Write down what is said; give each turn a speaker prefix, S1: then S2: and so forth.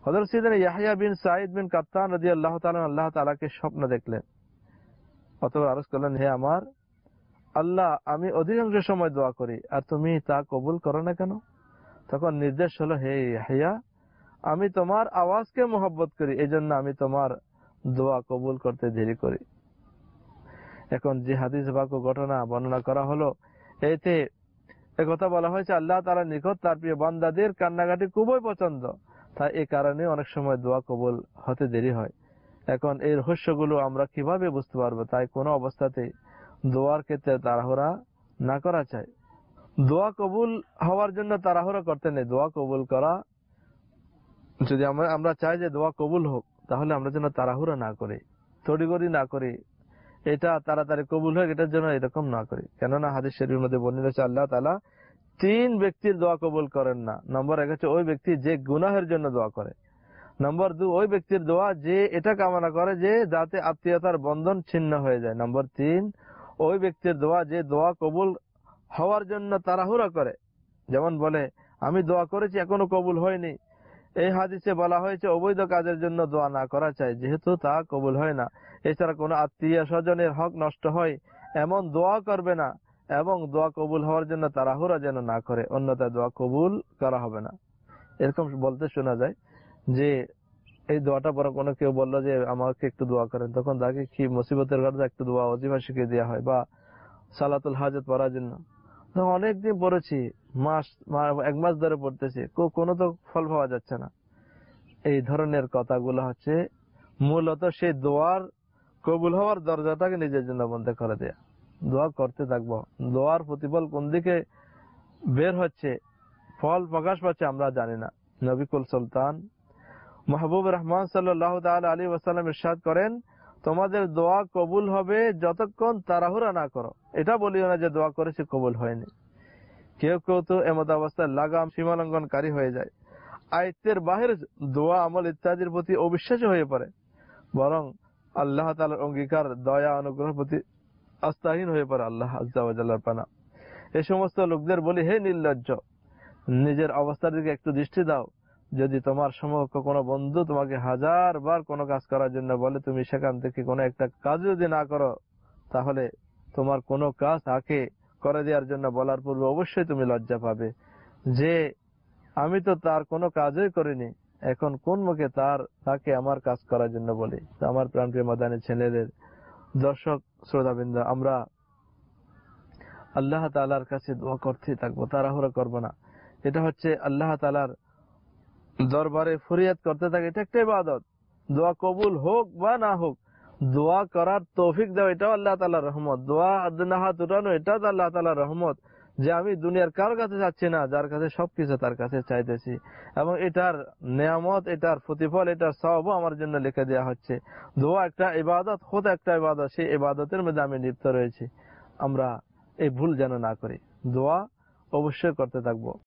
S1: হযরত সাইয়েদনা ইয়াহইয়া বিন সাঈদ বিন কাত্তান রাদিয়াল্লাহু তাআলা আল্লাহ তাআলাকে স্বপ্ন দেখলেন, অতঃপর আরজ করলেন, হে আমার আল্লাহ, আমি অধিকাংশ সময় দোয়া করি আর তুমি তা কবুল করো না কেন? তখন নির্দেশ হলো, হে ইয়াহইয়া, আমি তোমার আওয়াজকে মহব্বত করি, এজন্য আমি তোমার দোয়া কবুল করতে দেরি করি। এখন যে হাদিস বাক্য ঘটনা বর্ণনা করা হলো, এতে একথা বলা হয়েছে আল্লাহ তাআলার নিকট তার প্রিয় বান্দাদের কান্নাকাটি খুবই পছন্দ, তাই এই কারণে অনেক সময় দোয়া কবুল হতে দেরি হয়। এখন এই রহস্যগুলো আমরা কিভাবে বুঝতে পারবো? তাই কোনো অবস্থাতেই দোয়ার ক্ষেত্রে তাড়াহুড়া না করা চাই। দোয়া কবুল হওয়ার জন্য তাড়াহুড়া করতে নেই। দোয়া কবুল করা, যদি আমরা চাই যে দোয়া কবুল হোক, তাহলে আমরা যেন তাড়াহুড়া না করি, তড়িঘড়ি না করি, এটা তাড়াতাড়ি কবুল হোক এটার জন্য এরকম না করি। কেননা হাদিস শরীফের মধ্যে বর্ণিত আছে আল্লাহ তাআলা 3 ব্যক্তির দোয়া কবুল করেন না। নম্বর 1 হচ্ছে ওই ব্যক্তি যে গুনাহের জন্য দোয়া করে। নম্বর 2 ওই ব্যক্তির দোয়া যে এটা কামনা করে যে যাতে আত্মীয়তার বন্ধন ছিন্ন হয়ে যায়। নম্বর 3 ওই ব্যক্তির দোয়া যে দোয়া কবুল হওয়ার জন্য তাড়াহুড়া করে, যেমন বলে আমি দোয়া করেছি এখনো কবুল হয়নি। এই হাদিসে বলা হয়েছে অবৈধ কাজের জন্য দোয়া না করা চাই, যেহেতু তা কবুল হয় না। এছাড়া কোনো আত্মীয় স্বজনের হক নষ্ট হয় এমন দোয়া করবে না, এবং দোয়া কবুল হওয়ার জন্য তাড়াহুড়া যেন না করে, অন্যথায় দোয়া কবুল করা হবে না। এরকম বলতে শোনা যায় যে এই দোয়াটা পরে কোনো কেউ বললো যে আমাকে একটু দোয়া করেন, তখন তাকে কি মুসিবতের ঘরে একটু দোয়া ওজিফা শিখিয়ে দেওয়া হয়, বা সালাতুল হাজত পড়ার জন্য। অনেকদিন পড়েছি, এক মাস ধরে পড়তেছি, কোনো তো ফল পাওয়া যাচ্ছে না। এই ধরনের কথাগুলো হচ্ছে মূলত সেই দোয়ার কবুল হওয়ার দরজাটাকে নিজের জন্য বন্ধ করে দেয়া। দোয়া করতে থাকবো, দোয়ার প্রতিফল কোন দিকে বের হচ্ছে, ফল প্রকাশ পাচ্ছে আমরা জানি না। নবী কুল সুলতান মাহবুব রহমান সাল্লাল্লাহু তাআলা আলাইহি ওয়াসাল্লাম ইরশাদ করেন, তোমাদের দোয়া কবুল হবে যতক্ষণ তাড়াহুড়া না করো। এটা বলিও না যে দোয়া করেছি কবুল হয়নি। কেউ কেউ তো এমত অবস্থায় লাগাম সীমালঙ্ঘনকারী হয়ে যায়, আয়ত্তের বাহিরে দোয়া আমল ইত্যাদির প্রতি অবিশ্বাসী হয়ে পড়ে, বরং আল্লাহ তাআলার অঙ্গীকার দয়া অনুগ্রহের প্রতি আস্থাহীন হয়ে পড়ে। আল্লাহ আযজা ওয়া জাল্লার পানা। এই সমস্ত লোকদের বলি, হে নির্লজ্জ, নিজের অবস্থার দিকে একটু দৃষ্টি দাও। যদি তোমার সমকক্ষ কোনো বন্ধু তোমাকে 1000 বার কোনো কাজ করার জন্য বলে, তুমি সেখান থেকে কোনো একটা কাজ যদি না করো, তাহলে তোমার কোনো কাজ তাকে করে দেওয়ার জন্য বলার পূর্বে অবশ্যই তুমি লজ্জা পাবে যে আমি তো তার কোনো কাজই করিনি, এখন কোন মুখে তাকে আমার কাজ করার জন্য বলি। আমার প্রাণপ্রিয় মাদানী ছেলেদের, দর্শক শ্রোতাবৃন্দ, আমরা আল্লাহ তাআলার কাছে দোয়া করতে থাকবো, তাড়াহুড়া করবো না। এটা হচ্ছে আল্লাহ তাআলার দরবারে ফরিয়াদ করতে থাকে, এটা একটা ইবাদত। দোয়া কবুল হোক বা না হোক, দোয়া করার তৌফিক দেওয়া এটাও আল্লাহ তাআলার রহমত। দোয়া হাত উঠানো এটাও আল্লাহ তাআলার রহমত, যে আমি দুনিয়ার কার কাছে চাচ্ছি না, যার কাছে সবকিছু তার কাছে চাইতেছি, এবং এটার নেয়ামত, এটার প্রতিফল, এটার সওয়াবও আমার জন্য লিখে দেওয়া হচ্ছে। দোয়া একটা ইবাদত, খোদ একটা ইবাদত, সেই ইবাদতের মধ্যে আমি লিপ্ত রয়েছি। আমরা এই ভুল যেন না করি, দোয়া অবশ্যই করতে থাকবো।